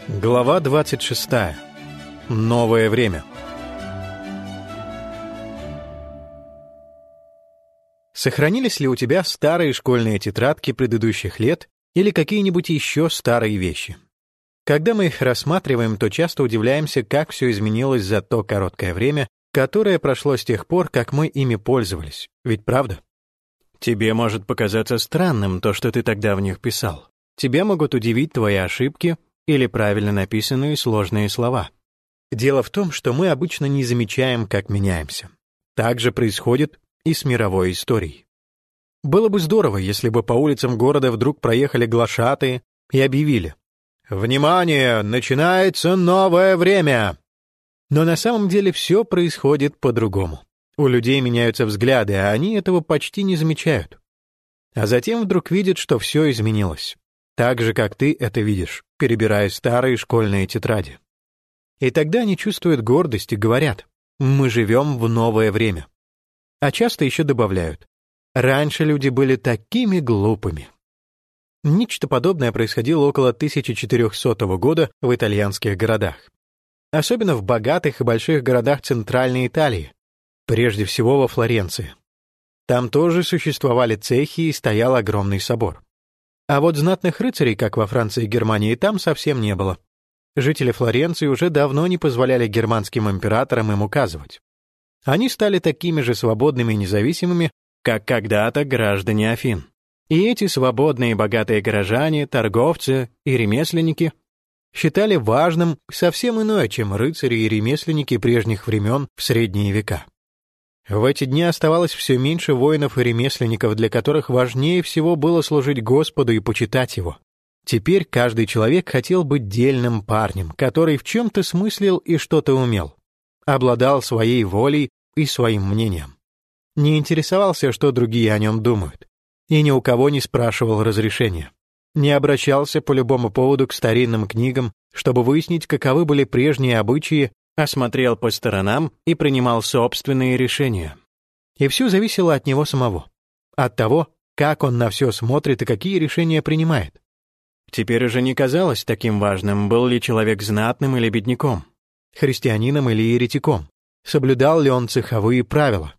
Глава 26. Новое время. Сохранились ли у тебя старые школьные тетрадки предыдущих лет или какие-нибудь еще старые вещи? Когда мы их рассматриваем, то часто удивляемся, как все изменилось за то короткое время, которое прошло с тех пор, как мы ими пользовались. Ведь правда? Тебе может показаться странным то, что ты тогда в них писал. Тебя могут удивить твои ошибки или правильно написанные сложные слова. Дело в том, что мы обычно не замечаем, как меняемся. Так же происходит и с мировой историей. Было бы здорово, если бы по улицам города вдруг проехали глашатые и объявили: «Внимание! Начинается новое время!» Но на самом деле все происходит по-другому. У людей меняются взгляды, а они этого почти не замечают. А затем вдруг видят, что все изменилось. Так же, как ты это видишь, перебирая старые школьные тетради. И тогда они чувствуют гордость и говорят: «Мы живем в новое время». А часто еще добавляют: «Раньше люди были такими глупыми». Нечто подобное происходило около 1400 года в итальянских городах. Особенно в богатых и больших городах Центральной Италии, прежде всего во Флоренции. Там тоже существовали цехи и стоял огромный собор. А вот знатных рыцарей, как во Франции и Германии, там совсем не было. Жители Флоренции уже давно не позволяли германским императорам им указывать. Они стали такими же свободными и независимыми, как когда-то граждане Афин. И эти свободные и богатые горожане, торговцы и ремесленники считали важным совсем иное, чем рыцари и ремесленники прежних времен в средние века. В эти дни оставалось все меньше воинов и ремесленников, для которых важнее всего было служить Господу и почитать Его. Теперь каждый человек хотел быть дельным парнем, который в чем-то смыслил и что-то умел, обладал своей волей и своим мнением. Не интересовался, что другие о нем думают, и ни у кого не спрашивал разрешения. Не обращался по любому поводу к старинным книгам, чтобы выяснить, каковы были прежние обычаи, а смотрел по сторонам и принимал собственные решения. И все зависело от него самого, от того, как он на все смотрит и какие решения принимает. Теперь уже не казалось таким важным, был ли человек знатным или бедняком, христианином или еретиком, соблюдал ли он цеховые правила.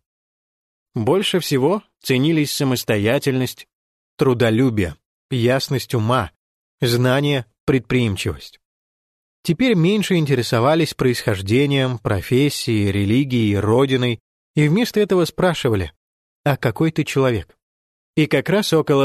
Больше всего ценились самостоятельность, трудолюбие, ясность ума, знание, предприимчивость. Теперь меньше интересовались происхождением, профессией, религией, родиной, и вместо этого спрашивали: «А какой ты человек?». И как раз около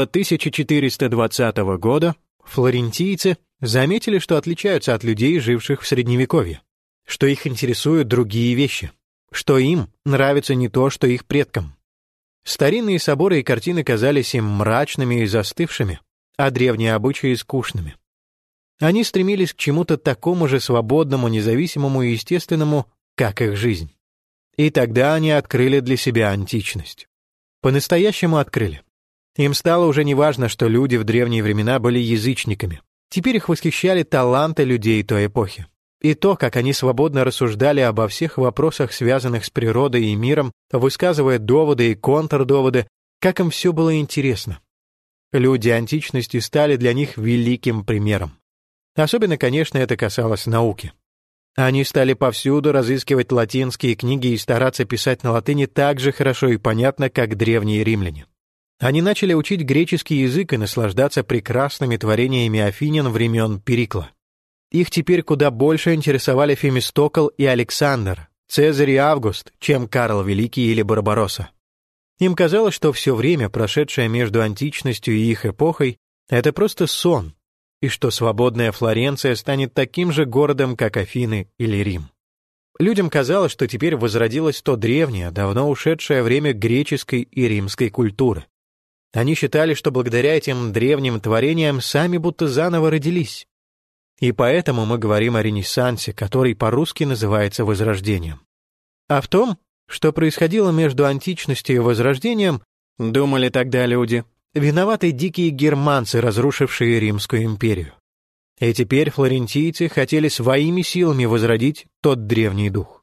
1420 года флорентийцы заметили, что отличаются от людей, живших в Средневековье, что их интересуют другие вещи, что им нравится не то, что их предкам. Старинные соборы и картины казались им мрачными и застывшими, а древние обычаи скучными. Они стремились к чему-то такому же свободному, независимому и естественному, как их жизнь. И тогда они открыли для себя античность. По-настоящему открыли. Им стало уже неважно, что люди в древние времена были язычниками. Теперь их восхищали таланты людей той эпохи. И то, как они свободно рассуждали обо всех вопросах, связанных с природой и миром, высказывая доводы и контрдоводы, как им все было интересно. Люди античности стали для них великим примером. Особенно, конечно, это касалось науки. Они стали повсюду разыскивать латинские книги и стараться писать на латыни так же хорошо и понятно, как древние римляне. Они начали учить греческий язык и наслаждаться прекрасными творениями афинян времен Перикла. Их теперь куда больше интересовали Фемистокл и Александр, Цезарь и Август, чем Карл Великий или Барбаросса. Им казалось, что все время, прошедшее между античностью и их эпохой, это просто сон, и что свободная Флоренция станет таким же городом, как Афины или Рим. Людям казалось, что теперь возродилось то древнее, давно ушедшее время греческой и римской культуры. Они считали, что благодаря этим древним творениям сами будто заново родились. И поэтому мы говорим о Ренессансе, который по-русски называется Возрождением. А в том, что происходило между античностью и Возрождением, думали тогда люди, виноваты дикие германцы, разрушившие Римскую империю. И теперь флорентийцы хотели своими силами возродить тот древний дух.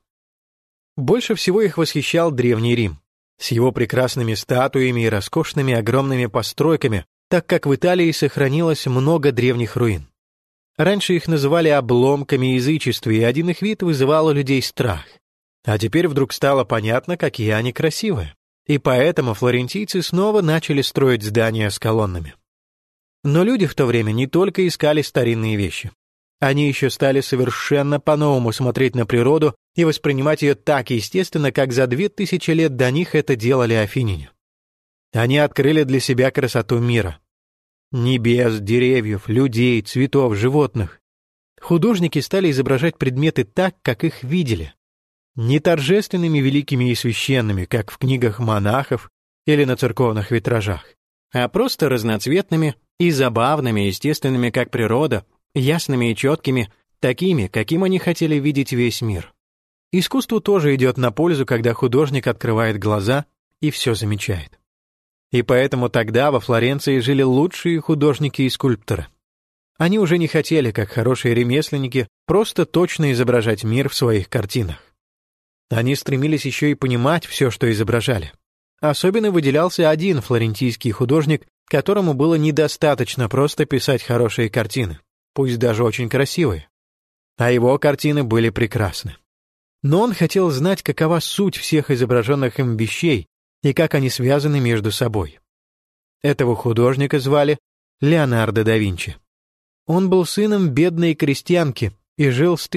Больше всего их восхищал Древний Рим, с его прекрасными статуями и роскошными огромными постройками, так как в Италии сохранилось много древних руин. Раньше их называли обломками язычества, и один их вид вызывал у людей страх. А теперь вдруг стало понятно, какие они красивые. И поэтому флорентийцы снова начали строить здания с колоннами. Но люди в то время не только искали старинные вещи. Они еще стали совершенно по-новому смотреть на природу и воспринимать ее так естественно, как за 2000 лет до них это делали афиняне. Они открыли для себя красоту мира. Небес, деревьев, людей, цветов, животных. Художники стали изображать предметы так, как их видели. Не торжественными, великими и священными, как в книгах монахов или на церковных витражах, а просто разноцветными и забавными, естественными, как природа, ясными и четкими, такими, каким они хотели видеть весь мир. Искусству тоже идет на пользу, когда художник открывает глаза и все замечает. И поэтому тогда во Флоренции жили лучшие художники и скульпторы. Они уже не хотели, как хорошие ремесленники, просто точно изображать мир в своих картинах. Они стремились еще и понимать все, что изображали. Особенно выделялся один флорентийский художник, которому было недостаточно просто писать хорошие картины, пусть даже очень красивые. А его картины были прекрасны. Но он хотел знать, какова суть всех изображенных им вещей и как они связаны между собой. Этого художника звали Леонардо да Винчи. Он был сыном бедной крестьянки и жил с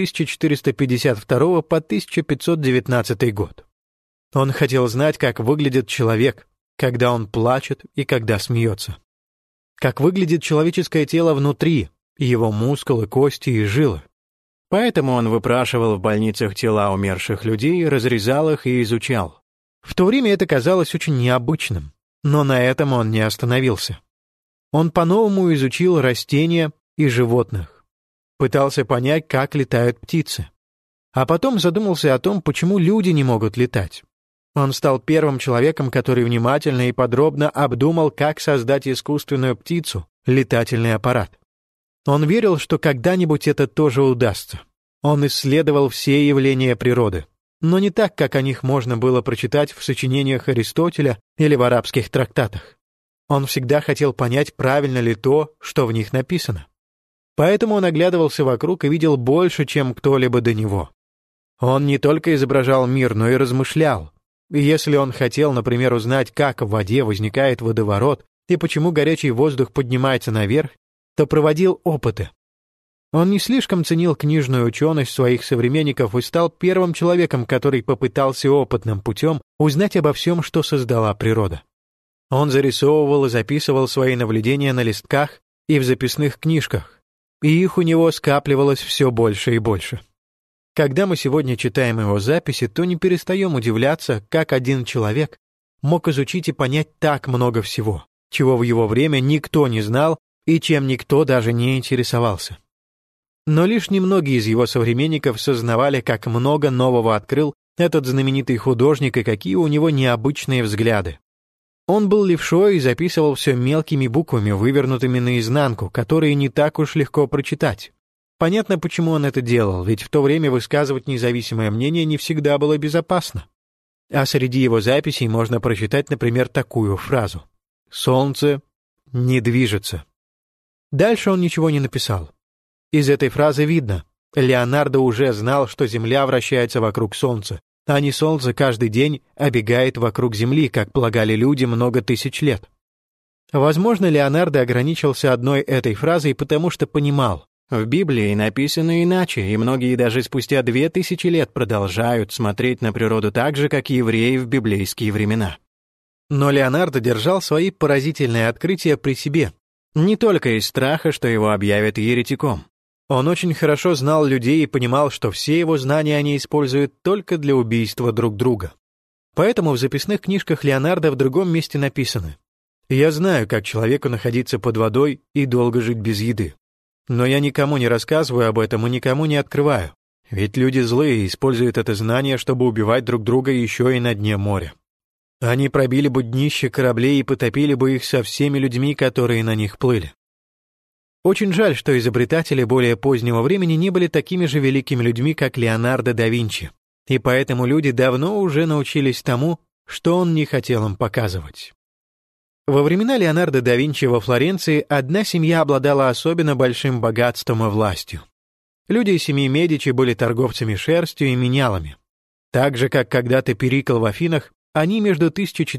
1452 по 1519 год. Он хотел знать, как выглядит человек, когда он плачет и когда смеется. Как выглядит человеческое тело внутри, его мускулы, кости и жилы. Поэтому он выпрашивал в больницах тела умерших людей, разрезал их и изучал. В то время это казалось очень необычным, но на этом он не остановился. Он по-новому изучил растения и животных, пытался понять, как летают птицы. А потом задумался о том, почему люди не могут летать. Он стал первым человеком, который внимательно и подробно обдумал, как создать искусственную птицу, летательный аппарат. Он верил, что когда-нибудь это тоже удастся. Он исследовал все явления природы, но не так, как о них можно было прочитать в сочинениях Аристотеля или в арабских трактатах. Он всегда хотел понять, правильно ли то, что в них написано. Поэтому он оглядывался вокруг и видел больше, чем кто-либо до него. Он не только изображал мир, но и размышлял. И если он хотел, например, узнать, как в воде возникает водоворот и почему горячий воздух поднимается наверх, то проводил опыты. Он не слишком ценил книжную ученость своих современников и стал первым человеком, который попытался опытным путем узнать обо всем, что создала природа. Он зарисовывал и записывал свои наблюдения на листках и в записных книжках, и их у него скапливалось все больше и больше. Когда мы сегодня читаем его записи, то не перестаем удивляться, как один человек мог изучить и понять так много всего, чего в его время никто не знал и чем никто даже не интересовался. Но лишь немногие из его современников сознавали, как много нового открыл этот знаменитый художник и какие у него необычные взгляды. Он был левшой и записывал все мелкими буквами, вывернутыми наизнанку, которые не так уж легко прочитать. Понятно, почему он это делал, ведь в то время высказывать независимое мнение не всегда было безопасно. А среди его записей можно прочитать, например, такую фразу: «Солнце не движется». Дальше он ничего не написал. Из этой фразы видно, Леонардо уже знал, что Земля вращается вокруг Солнца, а не Солнце каждый день обегает вокруг Земли, как полагали люди много тысяч лет. Возможно, Леонардо ограничился одной этой фразой, потому что понимал, в Библии написано иначе, и многие даже спустя 2000 лет продолжают смотреть на природу так же, как евреи в библейские времена. Но Леонардо держал свои поразительные открытия при себе, не только из страха, что его объявят еретиком. Он очень хорошо знал людей и понимал, что все его знания они используют только для убийства друг друга. Поэтому в записных книжках Леонардо в другом месте написано: «Я знаю, как человеку находиться под водой и долго жить без еды. Но я никому не рассказываю об этом и никому не открываю, ведь люди злые и используют это знание, чтобы убивать друг друга еще и на дне моря. Они пробили бы днище кораблей и потопили бы их со всеми людьми, которые на них плыли». Очень жаль, что изобретатели более позднего времени не были такими же великими людьми, как Леонардо да Винчи, и поэтому люди давно уже научились тому, что он не хотел им показывать. Во времена Леонардо да Винчи во Флоренции одна семья обладала особенно большим богатством и властью. Люди из семьи Медичи были торговцами шерстью и менялами. Так же, как когда-то Перикл в Афинах, они между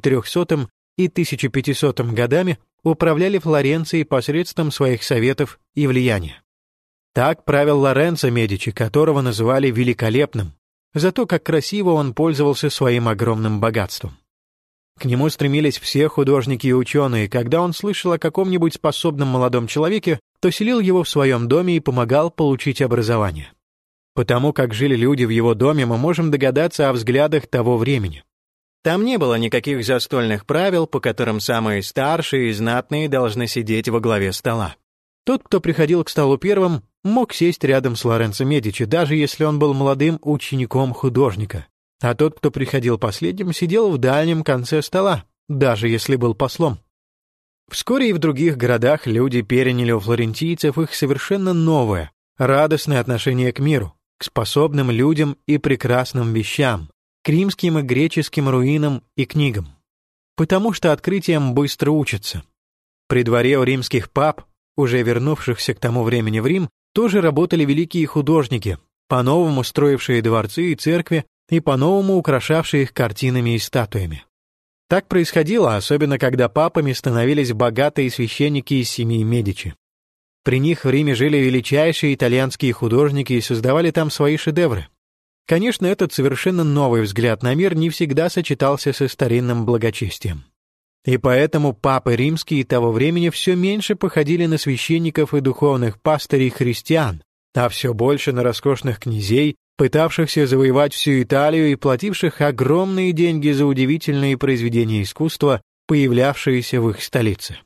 1400 и 1500 годами управляли Флоренцией посредством своих советов и влияния. Так правил Лоренцо Медичи, которого называли великолепным, за то, как красиво он пользовался своим огромным богатством. К нему стремились все художники и ученые. Когда он слышал о каком-нибудь способном молодом человеке, то селил его в своем доме и помогал получить образование. Потому как жили люди в его доме, мы можем догадаться о взглядах того времени. Там не было никаких застольных правил, по которым самые старшие и знатные должны сидеть во главе стола. Тот, кто приходил к столу первым, мог сесть рядом с Лоренцо Медичи, даже если он был молодым учеником художника. А тот, кто приходил последним, сидел в дальнем конце стола, даже если был послом. Вскоре и в других городах люди переняли у флорентийцев их совершенно новое, радостное отношение к миру, к способным людям и прекрасным вещам, к римским и греческим руинам и книгам. Потому что открытиям быстро учатся. При дворе у римских пап, уже вернувшихся к тому времени в Рим, тоже работали великие художники, по-новому строившие дворцы и церкви и по-новому украшавшие их картинами и статуями. Так происходило, особенно когда папами становились богатые священники из семьи Медичи. При них в Риме жили величайшие итальянские художники и создавали там свои шедевры. Конечно, этот совершенно новый взгляд на мир не всегда сочетался со старинным благочестием. И поэтому папы римские того времени все меньше походили на священников и духовных пастырей христиан, а все больше на роскошных князей, пытавшихся завоевать всю Италию и плативших огромные деньги за удивительные произведения искусства, появлявшиеся в их столице.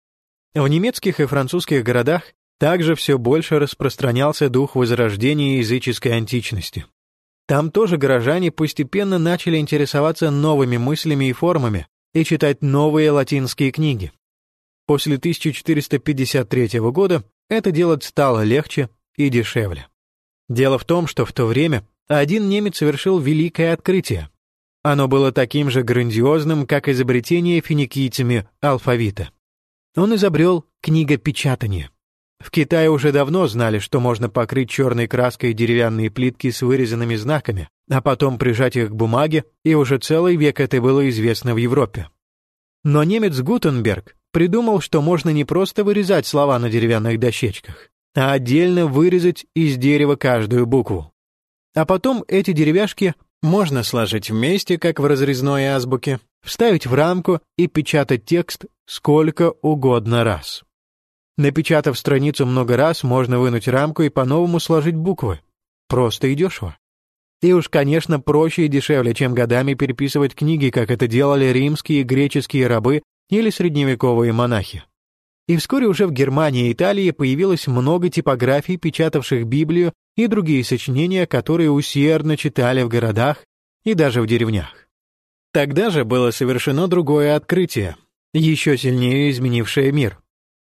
В немецких и французских городах также все больше распространялся дух возрождения языческой античности. Там тоже горожане постепенно начали интересоваться новыми мыслями и формами и читать новые латинские книги. После 1453 года это делать стало легче и дешевле. Дело в том, что в то время один немец совершил великое открытие. Оно было таким же грандиозным, как изобретение финикийцами алфавита. Он изобрел книгопечатание. В Китае уже давно знали, что можно покрыть черной краской деревянные плитки с вырезанными знаками, а потом прижать их к бумаге, и уже целый век это было известно в Европе. Но немец Гутенберг придумал, что можно не просто вырезать слова на деревянных дощечках, а отдельно вырезать из дерева каждую букву. А потом эти деревяшки можно сложить вместе, как в разрезной азбуке, вставить в рамку и печатать текст сколько угодно раз. Напечатав страницу много раз, можно вынуть рамку и по-новому сложить буквы. Просто и дешево. И уж, конечно, проще и дешевле, чем годами переписывать книги, как это делали римские и греческие рабы или средневековые монахи. И вскоре уже в Германии и Италии появилось много типографий, печатавших Библию и другие сочинения, которые усердно читали в городах и даже в деревнях. Тогда же было совершено другое открытие, еще сильнее изменившее мир.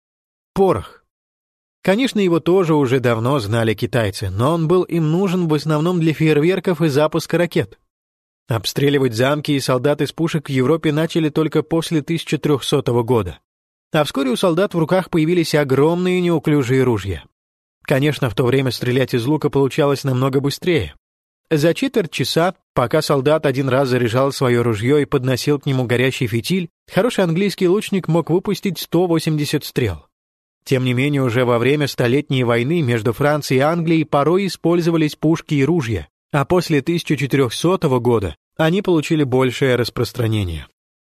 Порох. Конечно, его тоже уже давно знали китайцы, но он был им нужен в основном для фейерверков и запуска ракет. Обстреливать замки и солдат из пушек в Европе начали только после 1300 года. А вскоре у солдат в руках появились огромные неуклюжие ружья. Конечно, в то время стрелять из лука получалось намного быстрее. За четверть часа, пока солдат один раз заряжал свое ружье и подносил к нему горящий фитиль, хороший английский лучник мог выпустить 180 стрел. Тем не менее, уже во время Столетней войны между Францией и Англией порой использовались пушки и ружья, а после 1400 года они получили большее распространение.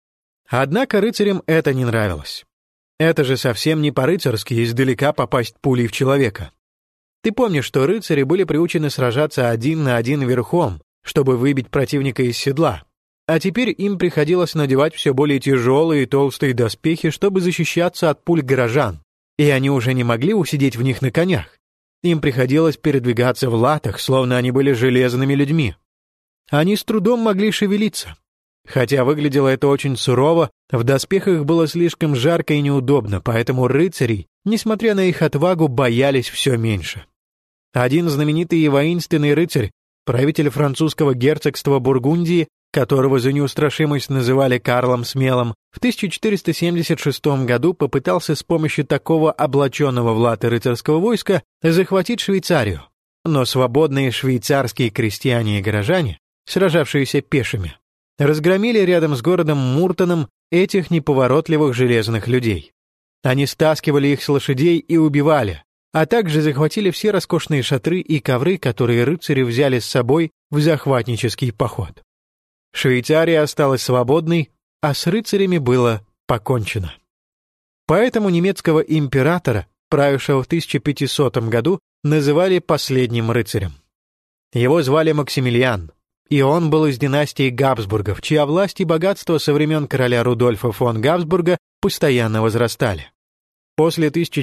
Однако рыцарям это не нравилось. Это же совсем не по-рыцарски издалека попасть пулей в человека. Ты помнишь, что рыцари были приучены сражаться один на один верхом, чтобы выбить противника из седла, а теперь им приходилось надевать все более тяжелые и толстые доспехи, чтобы защищаться от пуль горожан, и они уже не могли усидеть в них на конях. Им приходилось передвигаться в латах, словно они были железными людьми. Они с трудом могли шевелиться. Хотя выглядело это очень сурово, в доспехах было слишком жарко и неудобно, поэтому рыцарей, несмотря на их отвагу, боялись все меньше. Один знаменитый и воинственный рыцарь, правитель французского герцогства Бургундии, которого за неустрашимость называли Карлом Смелым, в 1476 году попытался с помощью такого облаченного в латы рыцарского войска захватить Швейцарию. Но свободные швейцарские крестьяне и горожане, сражавшиеся пешими, разгромили рядом с городом Муртоном этих неповоротливых железных людей. Они стаскивали их с лошадей и убивали, а также захватили все роскошные шатры и ковры, которые рыцари взяли с собой в захватнический поход. Швейцария осталась свободной, а с рыцарями было покончено. Поэтому немецкого императора, правившего в 1500 году, называли последним рыцарем. Его звали Максимилиан, и он был из династии Габсбургов, чья власть и богатство со времен короля Рудольфа фон Габсбурга постоянно возрастали. После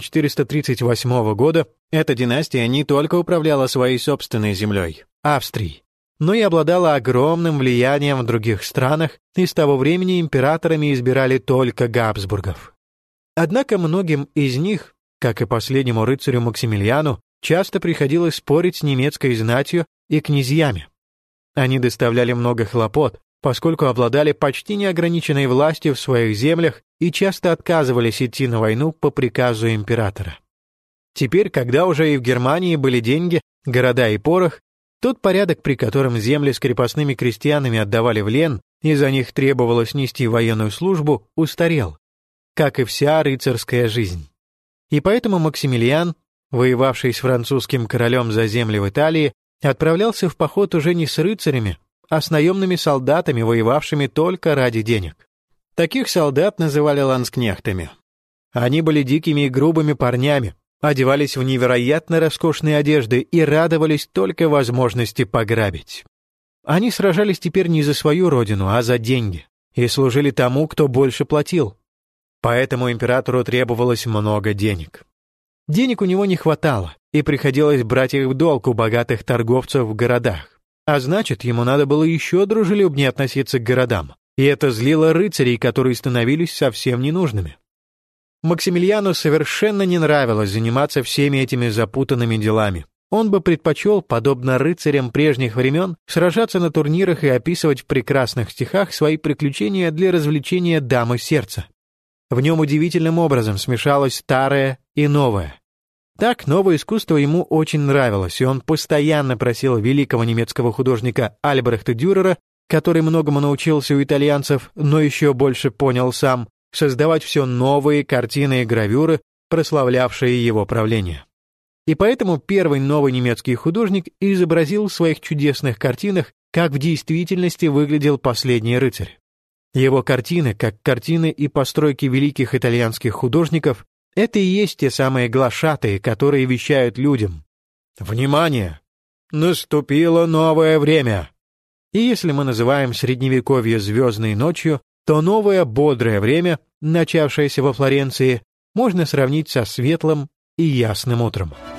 1438 года эта династия не только управляла своей собственной землей, Австрией, но и обладала огромным влиянием в других странах, и с того времени императорами избирали только Габсбургов. Однако многим из них, как и последнему рыцарю Максимилиану, часто приходилось спорить с немецкой знатью и князьями. Они доставляли много хлопот, поскольку обладали почти неограниченной властью в своих землях и часто отказывались идти на войну по приказу императора. Теперь, когда уже и в Германии были деньги, города и порох, тот порядок, при котором земли с крепостными крестьянами отдавали в лен и за них требовалось нести военную службу, устарел, как и вся рыцарская жизнь. И поэтому Максимилиан, воевавший с французским королем за земли в Италии, отправлялся в поход уже не с рыцарями, а с наемными солдатами, воевавшими только ради денег. Таких солдат называли ланскнехтами. Они были дикими и грубыми парнями, одевались в невероятно роскошные одежды и радовались только возможности пограбить. Они сражались теперь не за свою родину, а за деньги, и служили тому, кто больше платил. Поэтому императору требовалось много денег. Денег у него не хватало, и приходилось брать их в долг у богатых торговцев в городах. А значит, ему надо было еще дружелюбнее относиться к городам, и это злило рыцарей, которые становились совсем ненужными. Максимилиану совершенно не нравилось заниматься всеми этими запутанными делами. Он бы предпочел, подобно рыцарям прежних времен, сражаться на турнирах и описывать в прекрасных стихах свои приключения для развлечения дамы сердца. В нем удивительным образом смешалось старое и новое. Так, новое искусство ему очень нравилось, и он постоянно просил великого немецкого художника Альбрехта Дюрера, который многому научился у итальянцев, но еще больше понял сам, создавать все новые картины и гравюры, прославлявшие его правление. И поэтому первый новый немецкий художник изобразил в своих чудесных картинах, как в действительности выглядел последний рыцарь. Его картины, как картины и постройки великих итальянских художников, это и есть те самые глашатые, которые вещают людям: «Внимание! Наступило новое время!» И если мы называем Средневековье звездной ночью, то новое бодрое время, начавшееся во Флоренции, можно сравнить со светлым и ясным утром.